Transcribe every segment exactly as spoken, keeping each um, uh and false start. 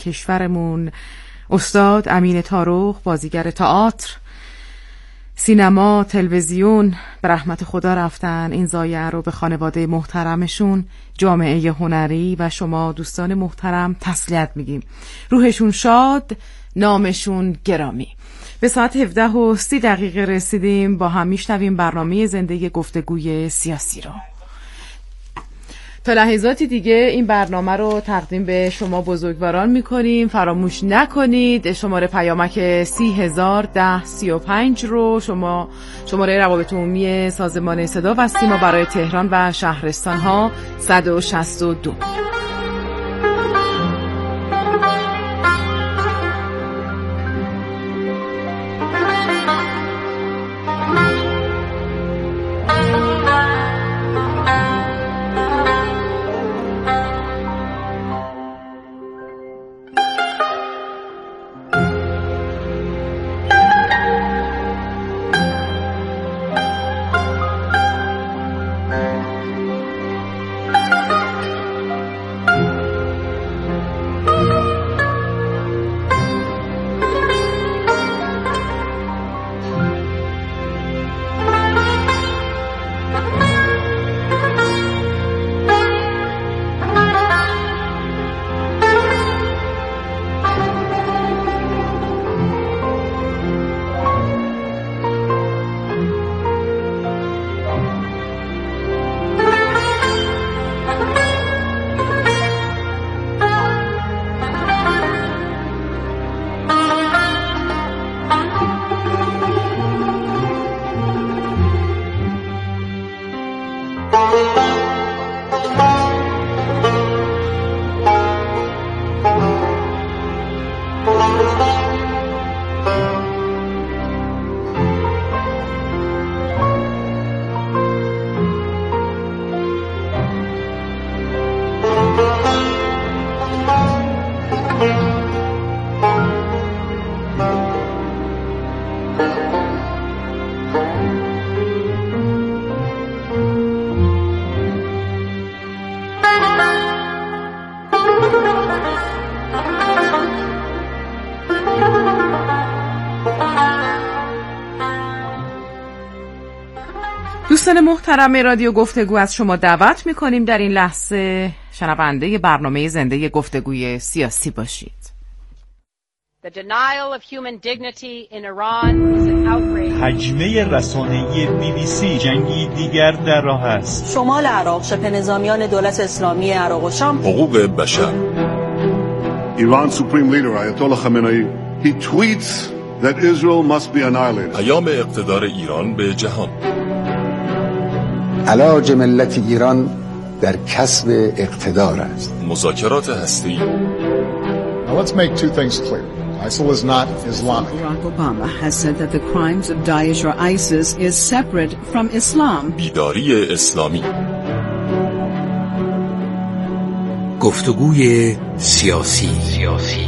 کشورمون، استاد امین طارق، بازیگر تئاتر، سینما، تلویزیون، به رحمت خدا رفتن. این ضایعه رو به خانواده محترمشون، جامعه هنری و شما دوستان محترم تسلیت میگیم. روحشون شاد، نامشون گرامی. به ساعت هفده و سی دقیقه رسیدیم، با هم میشنویم برنامه زنده گفتگوی سیاسی رو. تا لحظاتی دیگه این برنامه رو تقدیم به شما بزرگواران میکنیم. فراموش نکنید شماره پیامک سی هزار ده سی و پنج رو، شما شماره روابط عمومی سازمان صدا و سیما برای تهران و شهرستان ها صد و شصت و دو. دوستان محترم رادیو گفتگو، از شما دعوت میکنیم در این لحظه شنونده برنامه زنده گفتگوی سیاسی باشید. هجمه رسانه‌ای بی بی سی، جنگی دیگر در راه است. شمال عراق، شبه نظامیان دولت اسلامی عراق و شام. حقوق بشر. Iran's supreme leader Ayatollah Khamenei, he tweets that Israel must be annihilated. پیام اقتدار ایران به جهان. علاج ملت ایران در کسب اقتدار است. مذاکرات هسته‌ای. Now let's make two things clear. ISIL is not Islamic. Barack Obama has said that the crimes of Daesh or ISIS is separate from Islam. بیداری اسلامی. گفتگوی سیاسی سیاسی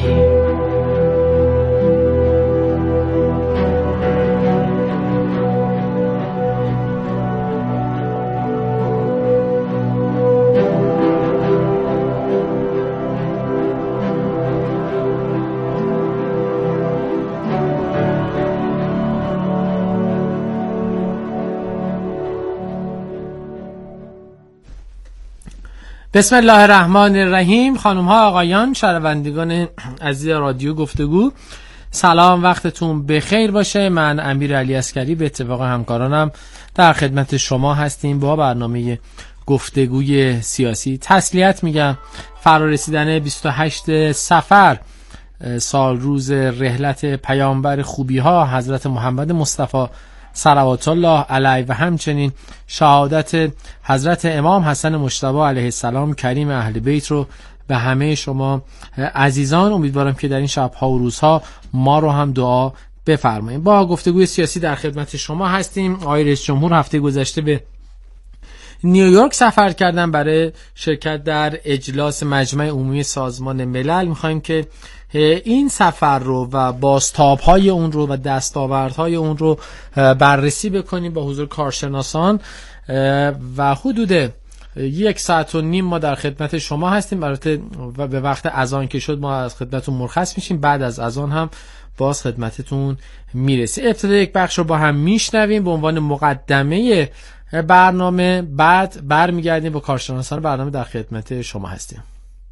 بسم الله الرحمن الرحیم. خانم ها آقایان، شنوندگان عزیز رادیو گفتگو، سلام، وقتتون بخیر باشه. من امیر علی عسکری به اتفاق همکارانم در خدمت شما هستیم با برنامه گفتگوی سیاسی. تسلیت میگم فرا رسیدن بیست و هشتم صفر، سال روز رحلت پیامبر خوبی ها حضرت محمد مصطفی صلوات الله علیه و همچنین شهادت حضرت امام حسن مجتبی علیه السلام کریم اهل بیت رو به همه شما عزیزان امیدوارم که در این شب‌ها و روزها ما رو هم دعا بفرمایید. با گفتگوی سیاسی در خدمت شما هستیم. آقای رئیس جمهور هفته گذشته به نیویورک سفر کردن برای شرکت در اجلاس مجمع عمومی سازمان ملل. می‌خوایم که این سفر رو و بازتاب‌های اون رو و دستاوردهای اون رو بررسی بکنیم با حضور کارشناسان و حدود یک ساعت و نیم ما در خدمت شما هستیم. البته و به وقت اذان که شد ما از خدمتتون مرخص میشیم، بعد از اذان هم باز خدمتتون میرسیم. ابتدا یک بخش رو با هم میشنویم به عنوان مقدمه برنامه، بعد برمیگردیم با کارشناسان برنامه در خدمت شما هستیم.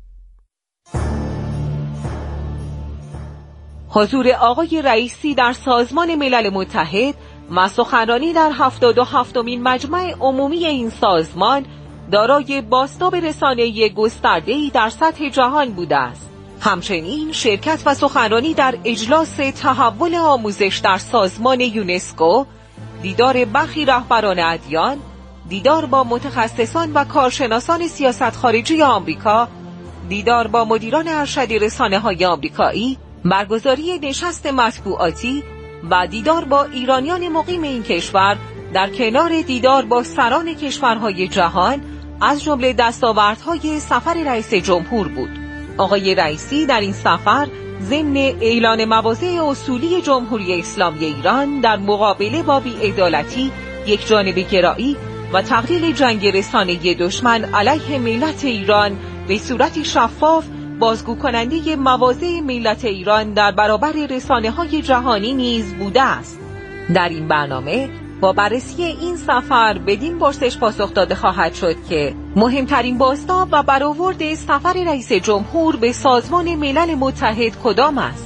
حضور آقای رئیسی در سازمان ملل متحد و سخنرانی در هفتاد و هفتمین مجمع عمومی این سازمان دارای بازتاب رسانه‌ای گسترده‌ای در سطح جهان بوده است. همچنین شرکت و سخنرانی در اجلاس تحول آموزش در سازمان یونسکو، دیدار برخی رهبران ادیان، دیدار با متخصصان و کارشناسان سیاست خارجی آمریکا، دیدار با مدیران ارشد رسانه‌های آمریکایی، برگزاری نشست مطبوعاتی و دیدار با ایرانیان مقیم این کشور در کنار دیدار با سران کشورهای جهان از جمله دستاوردهای سفر رئیس جمهور بود. آقای رئیسی در این سفر ضمن اعلان مواضع اصولی جمهوری اسلامی ایران در مقابله با بی‌عدالتی، یکجانبه گرایی و تقلیل جنگ رسانه‌ای دشمن علیه ملت ایران به صورتی شفاف بازگو کننده مواضع ملت ایران در برابر رسانه‌های جهانی نیز بوده است. در این برنامه با بررسی این سفر بدین پرسش پاسخ داده خواهد شد که مهمترین بازتاب و برآورد سفر رئیس جمهور به سازمان ملل متحد کدام است؟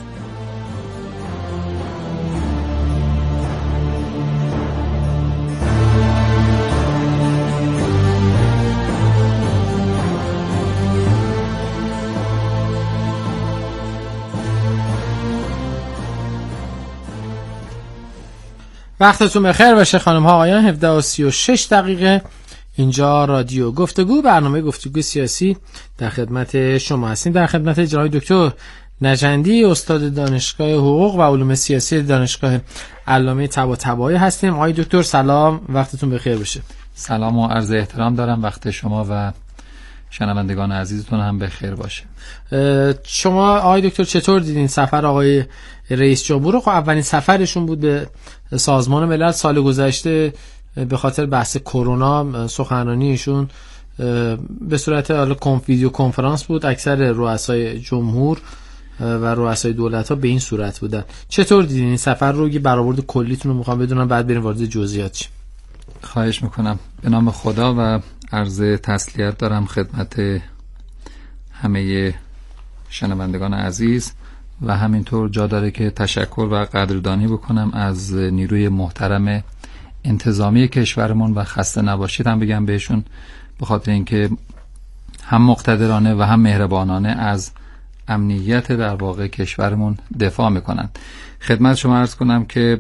وقتتون بخیر باشه خانم ها آقایان. هفده و سی و شش دقیقه اینجا رادیو گفتگو، برنامه گفتگو سیاسی در خدمت شما هستیم. در خدمت جناب دکتر نجندی، استاد دانشگاه حقوق و علوم سیاسی دانشگاه علامه طباطبایی هستیم. آقای دکتر سلام، وقتتون بخیر باشه. سلام و عرض احترام دارم، وقت شما و شنوندگان عزیزتون هم بخیر باشه. شما آقای دکتر چطور دیدین سفر آقای رئیس جمهور رو؟ خب اولین سفرشون بود به سازمان ملل سال گذشته، به خاطر بحث کرونا سخنرانیشون به صورت حالا ویدیو کنفرانس بود. اکثر رؤسای جمهور و رؤسای دولت‌ها به این صورت بودن. چطور دیدین این سفر رو؟ یه برآورد کلیتون رو میخوام بدونم، بعد بریم وارد جزئیات شیم. خواهش میکنم. به نام خدا و عرض تسلیت دارم خدمت همه شنوندگان عزیز و همینطور جا داره که تشکر و قدردانی بکنم از نیروی محترم انتظامی کشورمون و خسته نباشید هم بگم بهشون، به خاطر اینکه هم مقتدرانه و هم مهربانانه از امنیت در واقع کشورمون دفاع میکنن. خدمت شما عرض کنم که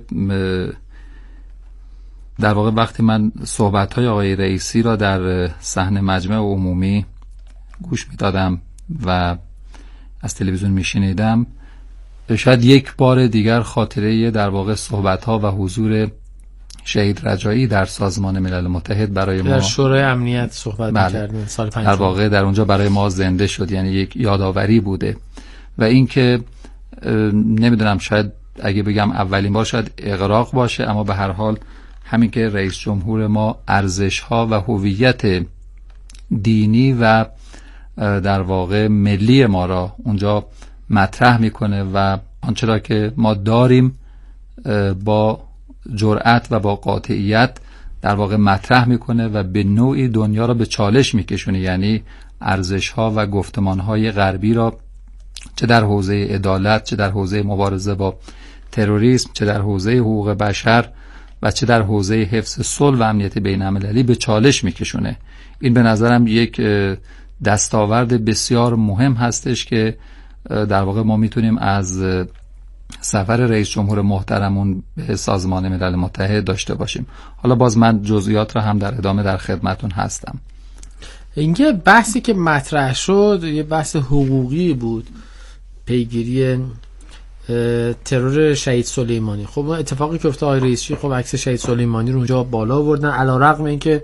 در واقع وقتی من صحبت‌های آقای رئیسی را در صحن مجمع عمومی گوش میدادم و از تلویزیون میشنیدم، شاید یک بار دیگر خاطره در واقع صحبت‌ها و حضور شهید رجایی در سازمان ملل متحد برای ما، در شورای امنیت صحبت بله. می‌کردیم سال پنجاه، در واقع در اونجا برای ما زنده شد، یعنی یک یادآوری بوده. و اینکه نمیدونم شاید اگه بگم اولین بار شاید اغراق باشه، اما به هر حال همین که رئیس جمهور ما ارزش‌ها و هویت دینی و در واقع ملی ما را اونجا مطرح میکنه و آنچه را که ما داریم با جرأت و با قاطعیت در واقع مطرح میکنه و به نوعی دنیا را به چالش میکشونه، یعنی ارزش‌ها و گفتمان‌های غربی را چه در حوزه عدالت، چه در حوزه مبارزه با تروریسم، چه در حوزه حقوق بشر و چه در حوزه حفظ صلح و امنیت بین‌المللی به چالش میکشونه. این به نظرم یک دستاورد بسیار مهم هستش که در واقع ما میتونیم از سفر رئیس جمهور محترمون به سازمان ملل متحد داشته باشیم. حالا باز من جزئیات را هم در ادامه در خدمتون هستم. اینکه بحثی که مطرح شد یه بحث حقوقی بود، پیگیری ترور شهید سلیمانی. خب اتفاقی که افتاد آقای رئیسی خب عکس شهید سلیمانی رو اونجا بالا آوردن، علیرغم اینکه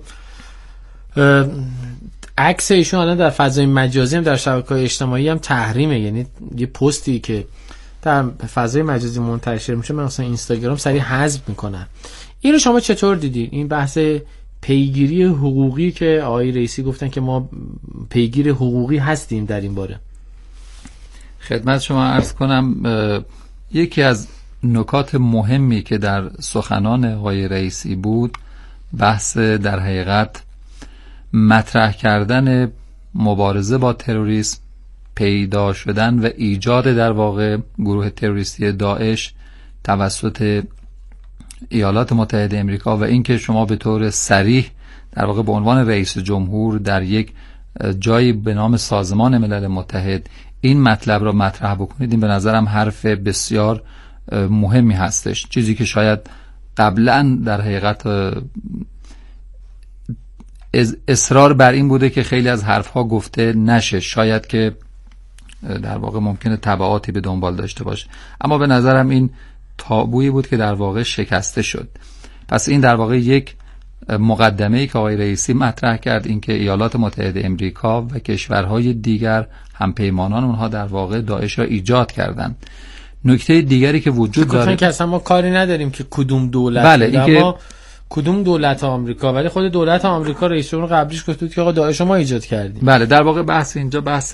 عکس ایشون الان در فضای مجازی هم در شبکه‌های اجتماعی هم تحریمه، یعنی یه پستی که در فضای مجازی منتشر میشه من مثلا اینستاگرام سریع حذف میکنن. این رو شما چطور دیدید؟ این بحث پیگیری حقوقی که آقای رئیسی گفتن که ما پیگیر حقوقی هستیم در این باره. خدمت شما عرض کنم یکی از نکات مهمی که در سخنان آقای رئیسی بود بحث در حقیقت مطرح کردن مبارزه با تروریسم، پیدا شدن و ایجاد در واقع گروه تروریستی داعش توسط ایالات متحده امریکا و اینکه شما به طور صریح در واقع به عنوان رئیس جمهور در یک جایی به نام سازمان ملل متحد این مطلب را مطرح بکنید، این به نظرم حرف بسیار مهمی هستش، چیزی که شاید قبلا در حقیقت اصرار بر این بوده که خیلی از حرفها گفته نشه، شاید که در واقع ممکنه تبعاتی به دنبال داشته باشه، اما به نظرم این تابویی بود که در واقع شکسته شد. پس این در واقع یک مقدمه‌ای که آقای رئیسی مطرح کرد، اینکه ایالات متحده امریکا و کشورهای دیگر همپیمانان اونها در واقع داعش را ایجاد کردند. نکته دیگری که وجود داره که اصلا ما کاری نداریم که کدوم دولت، بله اینکه ما کدوم دولت آمریکا، ولی خود دولت آمریکا رئیس جمهور قبلیش گفت که آقا داعش ما ایجاد کردیم. بله در واقع بحث اینجا بحث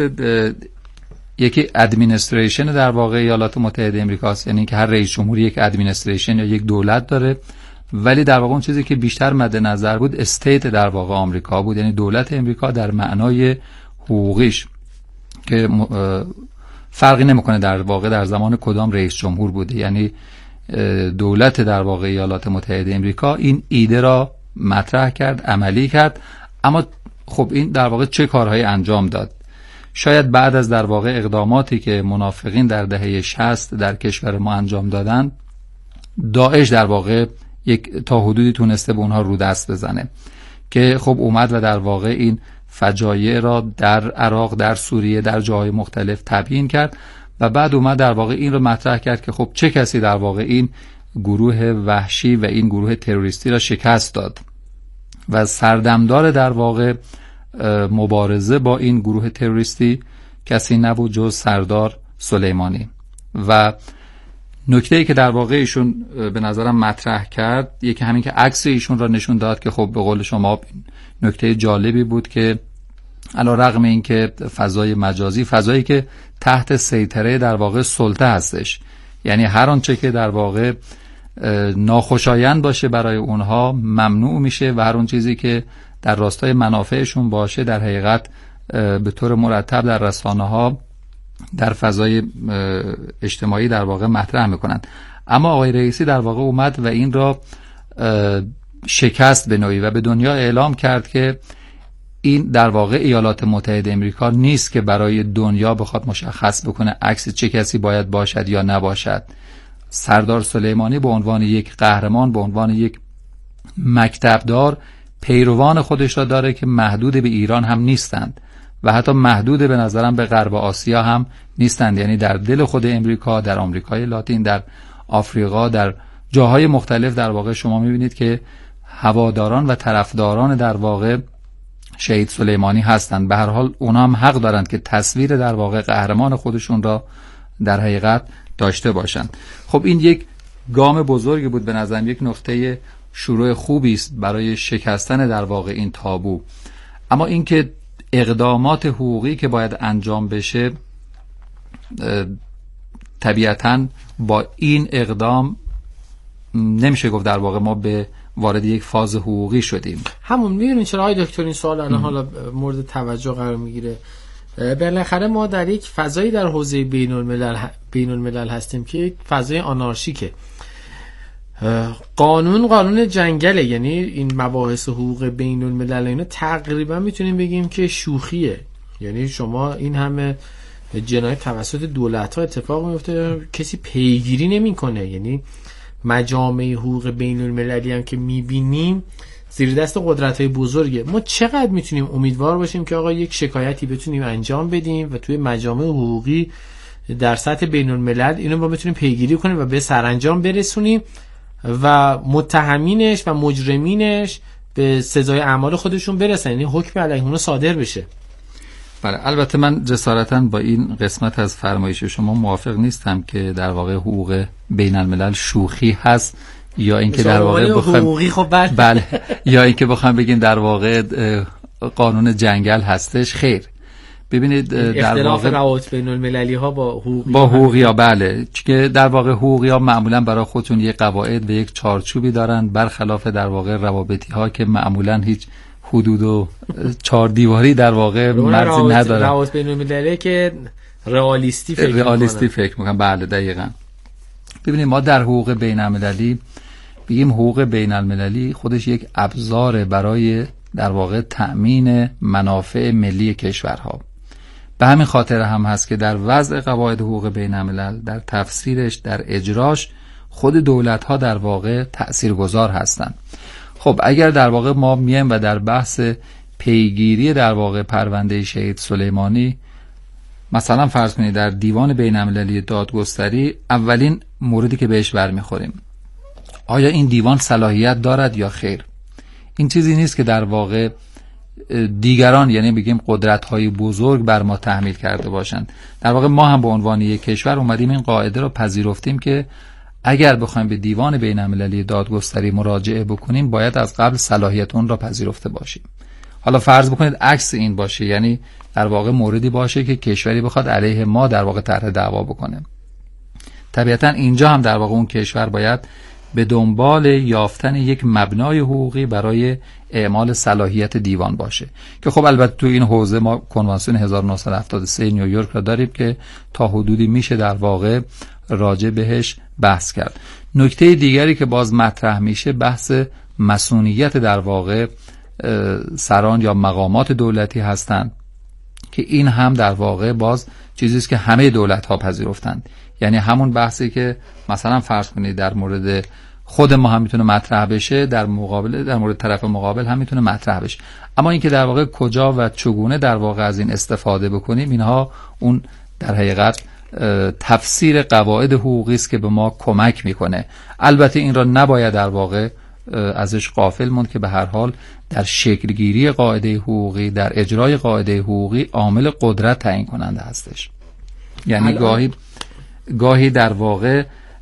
یکی ادمنستریشن در واقع ایالات متحده امریکا است، یعنی که هر رئیس جمهور یک ادمنستریشن یا یک دولت داره، ولی در واقع اون چیزی که بیشتر مد نظر بود استیت در واقع آمریکا بود، یعنی دولت امریکا در معنای حقوقیش که فرقی نمیکنه در واقع در زمان کدام رئیس جمهور بوده، یعنی دولت در واقع ایالات متحده امریکا این ایده را مطرح کرد، عملی کرد، اما خب این در واقع چه کارهایی انجام داد؟ شاید بعد از در واقع اقداماتی که منافقین در دهه شصت در کشور ما انجام دادن، داعش در واقع یک تا حدودی تونسته به اونها رو دست بزنه که خب اومد و در واقع این فجایع را در عراق، در سوریه، در جاهای مختلف تبیین کرد و بعد اومد در واقع این رو مطرح کرد که خب چه کسی در واقع این گروه وحشی و این گروه تروریستی را شکست داد و سردمدار در واقع مبارزه با این گروه تروریستی کسی نبود جز سردار سلیمانی. و نکته‌ای که در واقع ایشون به نظرم مطرح کرد یکی همین که عکس ایشون را نشون داد که خب به قول شما نکته جالبی بود که علی رغم این که فضای مجازی فضایی که تحت سیطره در واقع سلطه هستش، یعنی هر آنچه که در واقع ناخوشایند باشه برای اونها ممنوع میشه و هر اون چیزی که در راستای منافعشون باشه در حقیقت به طور مرتب در رسانه‌ها در فضای اجتماعی در واقع مطرح میکنن. اما آقای رئیسی در واقع اومد و این را شکست به نوعی و به دنیا اعلام کرد که این در واقع ایالات متحده امریکا نیست که برای دنیا بخواد مشخص بکنه عکس چه کسی باید باشد یا نباشد. سردار سلیمانی به عنوان یک قهرمان، به عنوان یک مکتبدار پیروان خودش را داره که محدود به ایران هم نیستند و حتی محدود به نظرم به غرب آسیا هم نیستند، یعنی در دل خود امریکا، در آمریکای لاتین، در آفریقا، در جاهای مختلف در واقع شما میبینید که هواداران و طرفداران در واقع شهید سلیمانی هستند. به هر حال اونا هم حق دارند که تصویر در واقع قهرمان خودشون را در حقیقت داشته باشند. خب این یک گام بزرگی بود به نظرم، یک نقطه شروع خوبی است برای شکستن در واقع این تابو. اما اینکه اقدامات حقوقی که باید انجام بشه طبیعتاً با این اقدام نمیشه گفت در واقع ما به وارد یک فاز حقوقی شدیم. همون میدونین چرا آقای دکتر این سوال الان حالا مورد توجه قرار میگیره؟ بالاخره ما در یک فضایی در حوزه بین الملل بین الملل هستیم که یک فضای آنارشیکه. قانون قانون جنگله، یعنی این مباحث حقوق بین الملل اینا تقریبا میتونیم بگیم که شوخیه. یعنی شما این همه جنایت توسط دولت‌ها اتفاق میفته کسی پیگیری نمیکنه. یعنی مجامع حقوق بین المللی هم که میبینیم زیر دست قدرت‌های بزرگه. ما چقدر میتونیم امیدوار باشیم که آقا یک شکایتی بتونیم انجام بدیم و توی مجامع حقوقی در سطح بین الملل اینو ما بتونیم پیگیری کنیم و به سرانجام برسونیم و متهمینش و مجرمینش به سزای اعمال خودشون برسن، یعنی حکم علیه اونها صادر بشه. بله البته من جسارتاً با این قسمت از فرمایش شما موافق نیستم که در واقع حقوق بین الملل شوخی هست یا اینکه در واقع بخوایم خب بله. بله یا اینکه بخوایم بگیم در واقع قانون جنگل هستش. خیر، ببینید در واقع روابط بین المللی ها با حقوقی با حقوقی ها بله که در واقع حقوقی ها معمولا برای خودشون یک قواعد و یک چارچوبی دارن، برخلاف در واقع روابطی ها که معمولا هیچ حدود و چهار دیواری در واقع مرزی نداره. روابط بین المللی که رئالیستی فکر رئالیستی فکر میکنن. بله دقیقاً. ببینید ما در حقوق بین المللی بگیم حقوق بین المللی خودش یک ابزار برای در واقع تأمین منافع ملی کشورها. به همین خاطر هم هست که در وضع قواعد حقوق بین الملل، در تفسیرش، در اجراش خود دولت‌ها در واقع تأثیرگذار هستند. خب اگر در واقع ما میایم و در بحث پیگیری در واقع پرونده شهید سلیمانی مثلا فرض کنید در دیوان بین المللی دادگستری، اولین موردی که بهش برمیخوریم آیا این دیوان صلاحیت دارد یا خیر؟ این چیزی نیست که در واقع دیگران یعنی بگیم قدرت‌های بزرگ بر ما تحمیل کرده باشند. در واقع ما هم به عنوان یک کشور اومدیم این قاعده رو پذیرفتیم که اگر بخوایم به دیوان بین المللی دادگستری مراجعه بکنیم باید از قبل صلاحیت اون را پذیرفته باشیم. حالا فرض بکنید عکس این باشه، یعنی در واقع موردی باشه که کشوری بخواد علیه ما در واقع طرح دعوا بکنه. طبیعتا اینجا هم در واقع اون کشور باید به دنبال یافتن یک مبنای حقوقی برای اعمال صلاحیت دیوان باشه که خب البته تو این حوزه ما کنوانسیون هزار و نهصد و هفتاد و سه نیویورک را داریم که تا حدودی میشه در واقع راجع بهش بحث کرد. نکته دیگری که باز مطرح میشه بحث مسئولیت در واقع سران یا مقامات دولتی هستند که این هم در واقع باز چیزی است که همه دولت‌ها پذیرفتند. یعنی همون بحثی که مثلا فرض کنید در مورد خود ما هم میتونه مطرح بشه، در مقابل در مورد طرف مقابل هم میتونه مطرح بشه. اما اینکه در واقع کجا و چگونه در واقع از این استفاده بکنیم، اینها اون در حقیقت تفسیر قواعد حقوقی است که به ما کمک میکنه. البته این را نباید در واقع ازش غافل موند که به هر حال در شکلگیری قاعده حقوقی، در اجرای قاعده حقوقی عامل قدرت تعیین کننده هستش. یعنی گاهی گاهی در واقع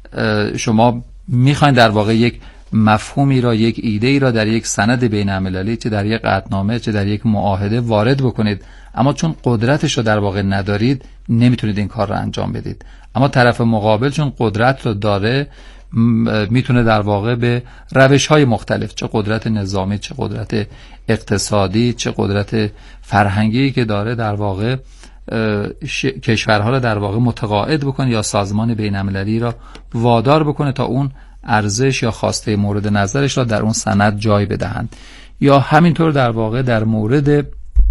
شما میخواین در واقع یک مفهومی را، یک ایده ای را در یک سند بین المللی، چه در یک قطعنامه چه در یک معاهده وارد بکنید، اما چون قدرتش رو در واقع ندارید نمیتونید این کار را انجام بدید. اما طرف مقابل چون قدرت رو داره میتونه در واقع به روش‌های مختلف، چه قدرت نظامی، چه قدرت اقتصادی، چه قدرت فرهنگی که داره، در واقع ش... کشورها را در واقع متقاعد بکنه یا سازمان بین المللی را وادار بکنه تا اون ارزش یا خواسته مورد نظرش را در اون سند جای بدهند. یا همینطور در واقع در مورد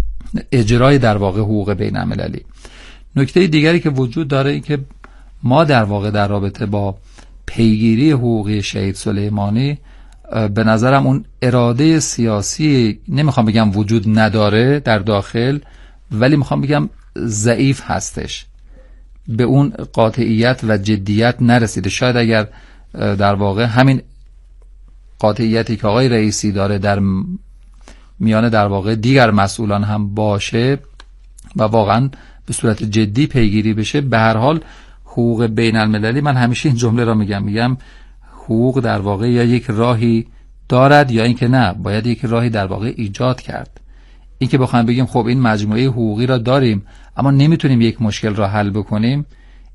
اجرای در واقع حقوق بین المللی. نکته دیگری که وجود داره این که ما در واقع در رابطه با پیگیری حقوقی شهید سلیمانی به نظرم اون اراده سیاسی نمیخوام بگم وجود نداره در داخل، ولی میخوام بگم ضعیف هستش، به اون قاطعیت و جدیت نرسیده. شاید اگر در واقع همین قاطعیتی که آقای رئیسی داره در میان در واقع دیگر مسئولان هم باشه و واقعا به صورت جدی پیگیری بشه، به هر حال حقوق بین المللی، من همیشه این جمله را میگم میگم حقوق در واقع یا یک راهی دارد یا اینکه نه، باید یک راهی در واقع ایجاد کرد. این که بخوایم بگیم خب این مجموعه حقوقی را داریم اما نمیتونیم یک مشکل را حل بکنیم،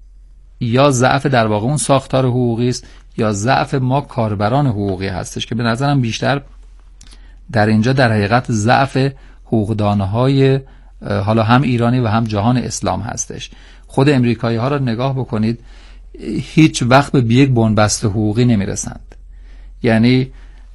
یا ضعف در واقع اون ساختار حقوقی است یا ضعف ما کاربران حقوقی هستش که به نظرم بیشتر در اینجا در حقیقت ضعف حقوقدانهای حالا هم ایرانی و هم جهان اسلام هستش. خود امریکایی ها را نگاه بکنید، هیچ وقت به یک بنبست حقوقی نمیرسند. یعنی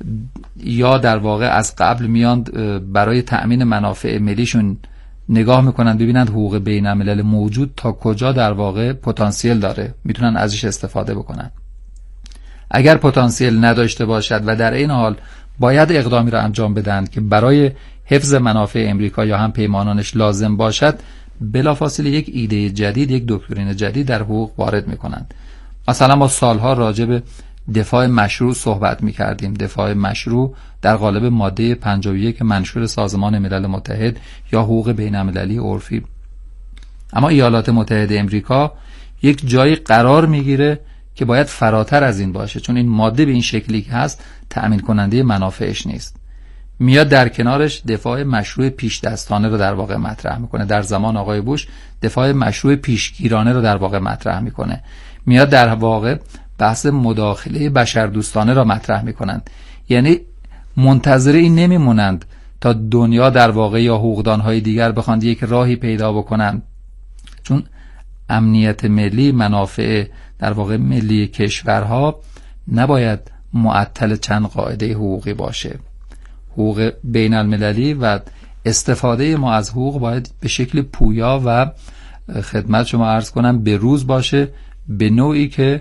یا در واقع از قبل میاند برای تأمین منافع ملیشون نگاه میکنن ببینند حقوق بین الملل موجود تا کجا در واقع پتانسیل داره، میتونن ازش استفاده بکنن. اگر پتانسیل نداشته باشد و در این حال باید اقدامی را انجام بدن که برای حفظ منافع امریکا یا هم پیمانانش لازم باشد، بلافاصله یک ایده جدید، یک دکترین جدید در حقوق وارد میکنند. مثلا ما سالها راجع به دفاع مشروع صحبت میکردیم، دفاع مشروع در قالب ماده پنجاه و یک منشور سازمان ملل متحد یا حقوق بین المللی عرفی. اما ایالات متحده امریکا یک جایی قرار میگیره که باید فراتر از این باشه، چون این ماده به این شکلی که هست تأمین کننده منافعش نیست. میاد در کنارش دفاع مشروع پیش دستانه رو در واقع مطرح میکنه. در زمان آقای بوش دفاع مشروع پیشگیرانه رو در واقع مطرح میکنه. میاد در واقع بحث مداخله بشردوستانه را مطرح میکنند. یعنی منتظر این نمیمونند تا دنیا در واقع یا حقوقدانهای دیگر بخواند یک راهی پیدا بکنند، چون امنیت ملی، منافع در واقع ملی کشورها نباید معطل چند قاعده حقوقی باشه. حقوق بین المللی و استفاده ما از حقوق باید به شکل پویا و خدمت شما عرض کنم به روز باشه، به نوعی که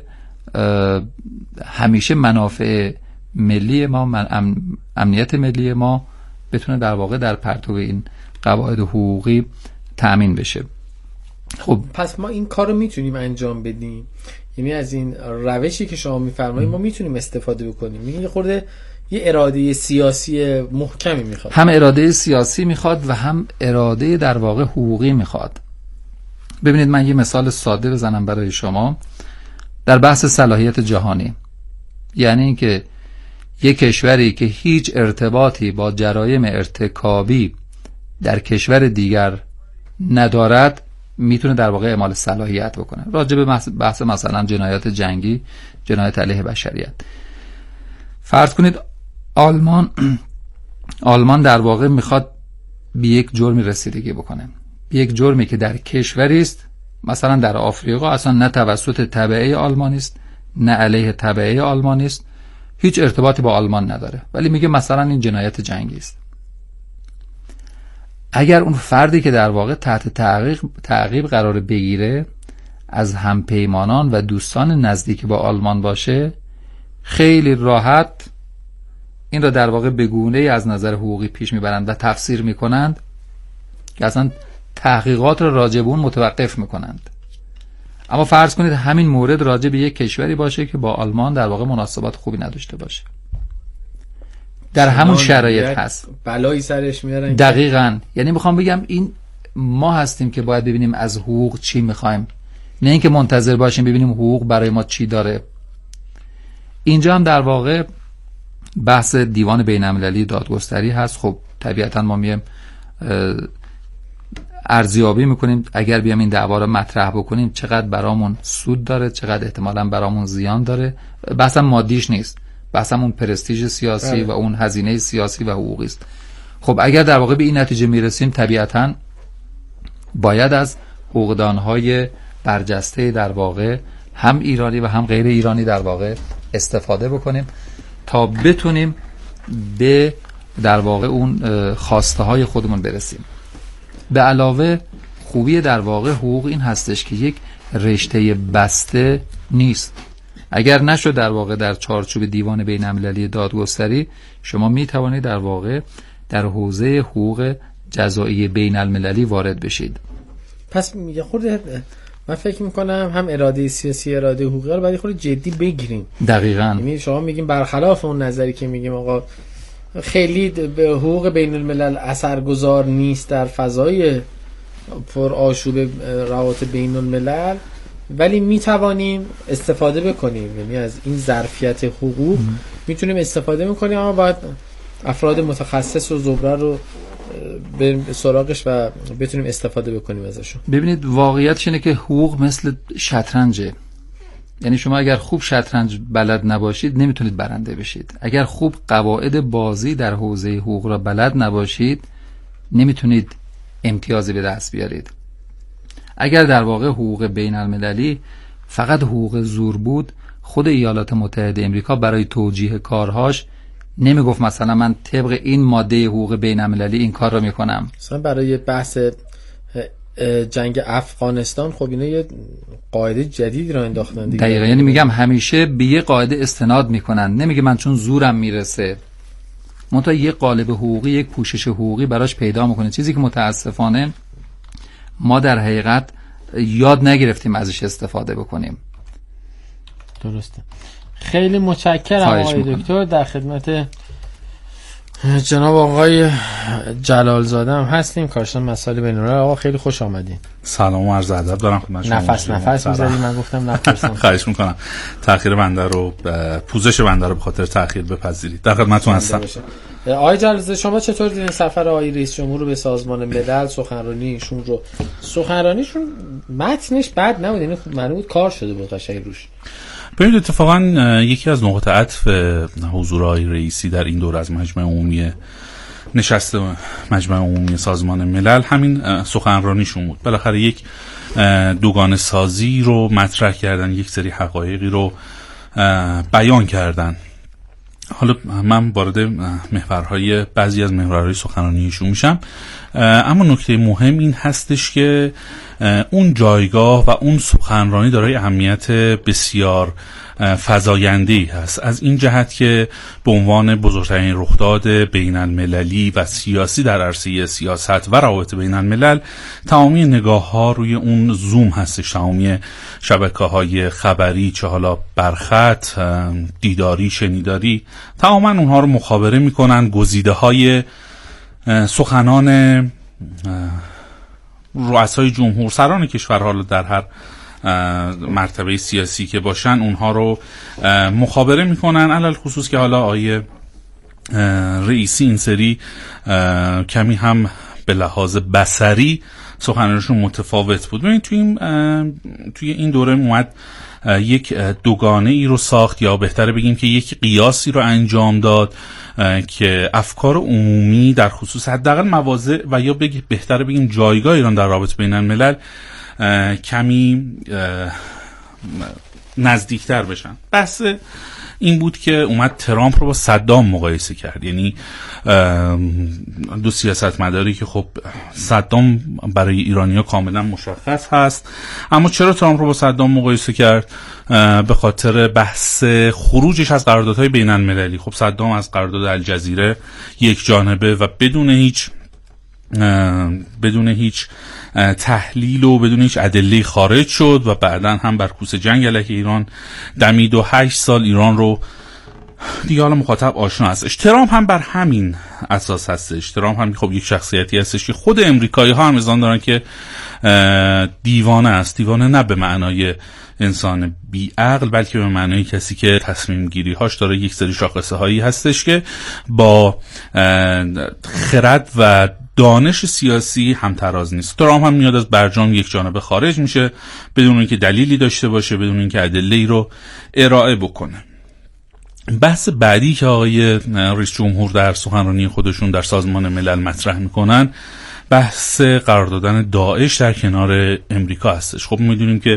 همیشه منافع ملی ما، من امنیت ملی ما بتونه در واقع در پرتو این قواعد حقوقی تأمین بشه. خب پس ما این کار رو میتونیم انجام بدیم، یعنی از این روشی که شما میفرمایید ما میتونیم استفاده بکنیم. یه خورده یه اراده سیاسی محکمی میخواد، هم اراده سیاسی میخواد و هم اراده در واقع حقوقی میخواد. ببینید من یه مثال ساده بزنم برای شما در بحث صلاحیت جهانی. یعنی اینکه یک کشوری که هیچ ارتباطی با جرایم ارتکابی در کشور دیگر ندارد میتونه در واقع اعمال صلاحیت بکنه. راجع به بحث مثلا جنایات جنگی، جنایت علیه بشریت، فرض کنید آلمان آلمان در واقع میخواد به یک جرمی رسیدگی بکنه، به یک جرمی که در کشوری است، مثلا در آفریقا، اصلا نه توسط تبعه آلمانی است نه علیه تبعه آلمانی است، هیچ ارتباطی با آلمان نداره، ولی میگه مثلا این جنایت جنگی است. اگر اون فردی که در واقع تحت تعقیب تعقیب قرار بگیره از همپیمانان و دوستان نزدیک با آلمان باشه، خیلی راحت این را در واقع به گونه‌ای از نظر حقوقی پیش میبرند و تفسیر میکنند که اصلا تحقیقات را راجع به اون متوقف میکنند. اما فرض کنید همین مورد راجع به یک کشوری باشه که با آلمان در واقع مناسبات خوبی نداشته باشه، در همون شرایط هست، بلایی سرش میارن. دقیقاً. یعنی میخوام بگم این ما هستیم که باید ببینیم از حقوق چی میخوایم، نه اینکه منتظر باشیم ببینیم حقوق برای ما چی داره. اینجا هم در واقع بحث دیوان بین‌المللی دادگستری هست. خب طبیعتاً ما میایم ارزیابی میکنیم، اگر بیام این دعوا رو مطرح بکنیم چقدر برامون سود داره، چقدر احتمالاً برامون زیان داره. بحثم مادیش نیست، بحثم اون پرستیژ سیاسی بله. و اون هزینه سیاسی و حقوقی است. خب اگر در واقع به این نتیجه میرسیم طبیعتاً باید از حقوقدانهای برجسته در واقع هم ایرانی و هم غیر ایرانی در واقع استفاده بکنیم تا بتونیم به در واقع اون خواسته های خودمون برسیم. به علاوه خوبی در واقع حقوق این هستش که یک رشته بسته نیست. اگر نشد در واقع در چارچوب دیوان بین‌المللی دادگستری شما می توانید در واقع در حوزه حقوق جزایی بین‌المللی وارد بشید. پس یه خورده من فکر میکنم هم اراده سیاسی اراده حقوقی رو باید خورده جدی بگیریم. دقیقاً. یعنی شما میگیم برخلاف اون نظری که میگیم آقا خیلی به حقوق بین الملل اثرگذار نیست در فضای پر آشوب روابط بین الملل، ولی میتوانیم استفاده بکنیم. یعنی از این ظرفیت حقوق میتونیم استفاده بکنیم، اما باید افراد متخصص و زبره رو بریم سراغش و بتونیم استفاده بکنیم ازشون. ببینید واقعیتش اینه که حقوق مثل شطرنجه. یعنی شما اگر خوب شطرنج بلد نباشید نمیتونید برنده بشید. اگر خوب قواعد بازی در حوزه حقوق را بلد نباشید نمیتونید امتیازی به دست بیارید. اگر در واقع حقوق بین المللی فقط حقوق زور بود، خود ایالات متحده امریکا برای توجیه کارهاش نمیگفت مثلا من طبق این ماده حقوق بین المللی این کار را میکنم. مثلا برای بحث جنگ افغانستان خب اینا یه قاعده جدیدی را انداختن دیگه. دقیقاً. یعنی میگم همیشه به یه قاعده استناد میکنن، نمیگه من چون زورم میرسه. منتها یه قالب حقوقی، یک پوشش حقوقی براش پیدا میکنه، چیزی که متاسفانه ما در حقیقت یاد نگرفتیم ازش استفاده بکنیم. درسته. خیلی متشکرم آقای دکتر، در خدمت جناب آقای جلالزاده هم هستیم، کارشناس مسائل بین‌الملل. آقا خیلی خوش آمدین. سلام و عرض ادب دارم خدمت شما. نفس نفس می‌زدی، من گفتم نپرسم. خواهش می‌کنم تأخیر بنده رو، پوزش بنده رو به خاطر تأخیر بپذیرید. در خدمتتون هستم. آقای جلالزاده شما چطور دیدین سفر آقای رئیس جمهور رو به سازمان ملل، سخنرانیشون رو؟ سخنرانیشون متنش بد نبود، یعنی خوب معلوم بود کار شده بود قشنگ روش. ببینید اتفاقا یکی از نقاط عطف حضور آقای رئیسی در این دور از مجمع عمومی نشست مجمع عمومی سازمان ملل همین سخنرانیشون بود. بالاخره یک دوگانه سازی رو مطرح کردن، یک سری حقایقی رو بیان کردن. حالا من وارد محورهای بعضی از محورهای سخنرانیشون میشم، اما نکته مهم این هستش که اون جایگاه و اون سخنرانی دارای اهمیت بسیار فزاینده‌ای هست، از این جهت که به عنوان بزرگترین رخداد بین المللی و سیاسی در عرصه سیاست و روابط بین الملل تمامی نگاه ها روی اون زوم هستش، تمامی شبکه های خبری، چه حالا برخط، دیداری، شنیداری، تماما اونها رو مخابره میکنن. گزیده های سخنان رؤسای جمهور، سران کشورها در هر مرتبه سیاسی که باشن اونها رو مخابره میکنن، علل خصوص که حالا آیه رئیسی این سری کمی هم به لحاظ بصری سخنرانیشون متفاوت بود. ببینید توی این توی این دوره اومد یک دوگانه ای رو ساخت، یا بهتره بگیم که یک قیاسی رو انجام داد که افکار عمومی در خصوص حداقل مواضع و یا بگیم بهتره بگیم جایگاه ایران در رابطه بین الملل کمی نزدیکتر بشن. بحث این بود که اومد ترامپ رو با صدام مقایسه کرد، یعنی دو سیاستمداری که خب صدام برای ایرانی‌ها کاملا مشخص هست، اما چرا ترامپ رو با صدام مقایسه کرد؟ به خاطر بحث خروجش از قراردادهای بین المللی. خب صدام از قرارداد الجزیره یک جانبه و بدون هیچ بدون هیچ تحلیل و بدون هیچ ادله خارج شد و بعداً هم بر کوس جنگ علیه ایران دمید و هشت سال ایران رو دیگه حالا مخاطب آشنا هستش. ترامپ هم بر همین اساس هستش. ترامپ هم خب یک شخصیتی هستش که خود امریکایی ها هم ازان دارن که دیوانه است. دیوانه نه به معنای انسان بی عقل، بلکه به معنای کسی که تصمیم گیری هاش داره یک سری شاخصه هایی هستش که با خرد و دانش سیاسی همتراز نیست. ترامپ هم میاد از برجام یک جانبه خارج میشه بدون اینکه دلیلی داشته باشه، بدون اینکه ادله‌ای رو ارائه بکنه. بحث بعدی که آقای رئیس جمهور در سخنرانی خودشون در سازمان ملل مطرح میکنن بحث قرار دادن داعش در کنار امریکا هستش. خب میدونیم که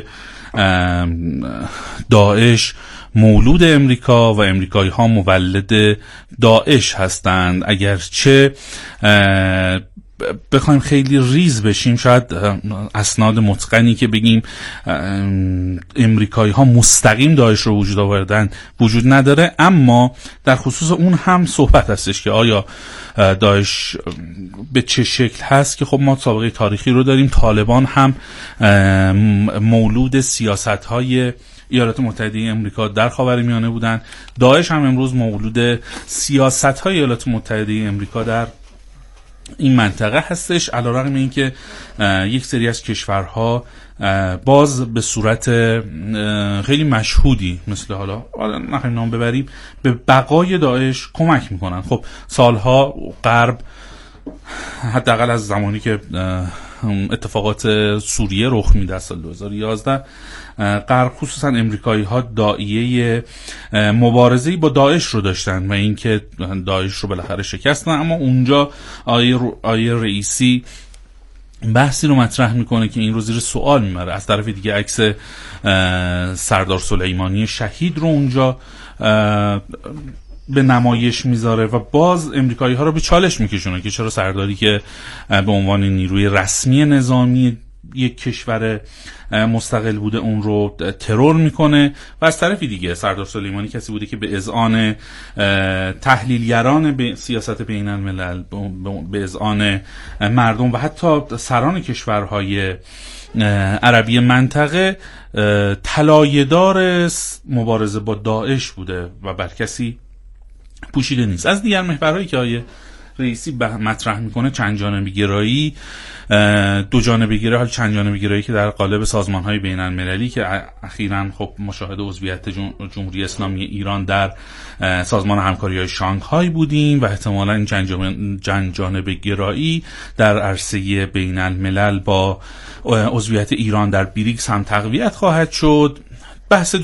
داعش مولود امریکا و امریکایی ها مولد داعش هستند. اگرچه بخوایم خیلی ریز بشیم شاید اسناد متقنی که بگیم امریکایی ها مستقیم داعش رو وجود آوردن وجود نداره، اما در خصوص اون هم صحبت هستش که آیا داعش به چه شکل هست، که خب ما سابقه تاریخی رو داریم. طالبان هم مولود سیاست های ایالات متحده امریکا در خاورمیانه بودن. داعش هم امروز مولود سیاست های ایالات متحده امریکا در این منطقه هستش، علیرغم اینکه یک سری از کشورها باز به صورت خیلی مشهودی مثل حالا نخواهیم نام ببریم به بقای داعش کمک میکنن. خب سالها غرب حداقل از زمانی که اتفاقات سوریه رخ میده سال دو هزار و یازده، غرب خصوصا امریکایی ها داعیه مبارزه‌ای با داعش رو داشتن و اینکه داعش رو بالاخره شکستن. اما اونجا آیه, آیه رئیسی بحثی رو مطرح میکنه که این رو زیر سوال میبره. از طرف دیگه عکس سردار سلیمانی شهید رو اونجا به نمایش میذاره و باز امریکایی ها رو به چالش میکشونه که چرا سرداری که به عنوان نیروی رسمی نظامی یک کشور مستقل بوده اون رو ترور میکنه. و از طرفی دیگه سردار سلیمانی کسی بوده که به اذعان تحلیلگران به سیاست بین الملل، به اذعان مردم و حتی سران کشورهای عربی منطقه طلایه‌دار مبارزه با داعش بوده و بر کسی پوشیده نیست. از دیگر محورهایی که آیه رئیسی مطرح میکنه چند جانبه گرایی، دو جانبه گرایی، حال چند جانبه گرایی که در قالب سازمان‌های بین‌المللی که اخیراً خب مشاهده عضویت جمهوری اسلامی ایران در سازمان همکاری‌های شانگهای بودیم و احتمالاً این چند جانبه گرایی در عرصه بین‌الملل با عضویت ایران در بریکس هم تقویت خواهد شد. بحث